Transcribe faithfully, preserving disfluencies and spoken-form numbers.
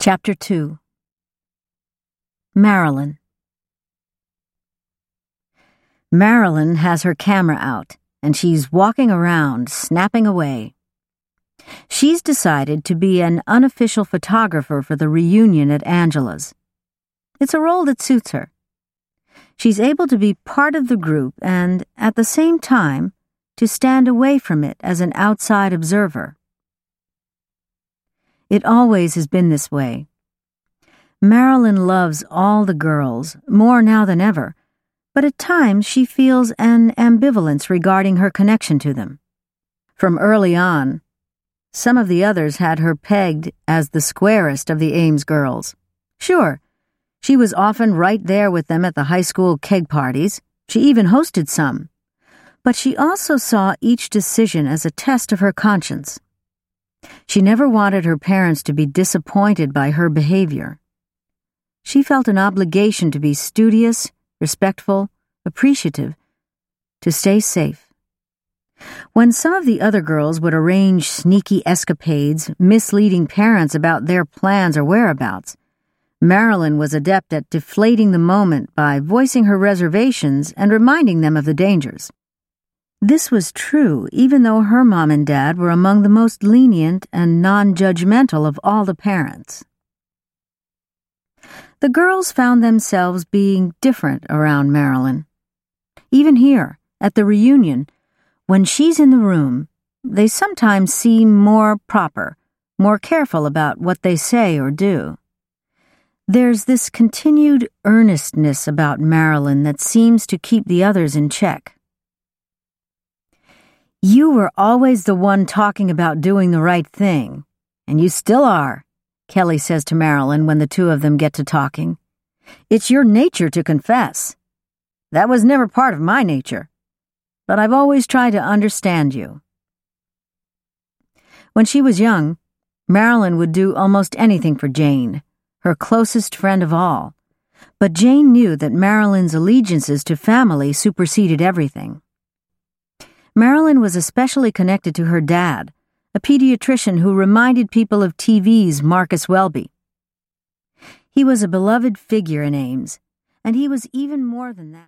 Chapter two. Marilyn. Marilyn has her camera out, and she's walking around, snapping away. She's decided to be an unofficial photographer for the reunion at Angela's. It's a role that suits her. She's able to be part of the group and, at the same time, to stand away from it as an outside observer. It always has been this way. Marilyn loves all the girls, more now than ever, but at times she feels an ambivalence regarding her connection to them. From early on, some of the others had her pegged as the squarest of the Ames girls. Sure, she was often right there with them at the high school keg parties. She even hosted some. But she also saw each decision as a test of her conscience. She never wanted her parents to be disappointed by her behavior. She felt an obligation to be studious, respectful, appreciative, to stay safe. When some of the other girls would arrange sneaky escapades, misleading parents about their plans or whereabouts, Marilyn was adept at deflating the moment by voicing her reservations and reminding them of the dangers. This was true even though her mom and dad were among the most lenient and non-judgmental of all the parents. The girls found themselves being different around Marilyn. Even here, at the reunion, when she's in the room, they sometimes seem more proper, more careful about what they say or do. There's this continued earnestness about Marilyn that seems to keep the others in check. "You were always the one talking about doing the right thing, and you still are," Kelly says to Marilyn when the two of them get to talking. "It's your nature to confess. That was never part of my nature, but I've always tried to understand you." When she was young, Marilyn would do almost anything for Jane, her closest friend of all, but Jane knew that Marilyn's allegiances to family superseded everything. Marilyn was especially connected to her dad, a pediatrician who reminded people of T V's Marcus Welby. He was a beloved figure in Ames, and he was even more than that.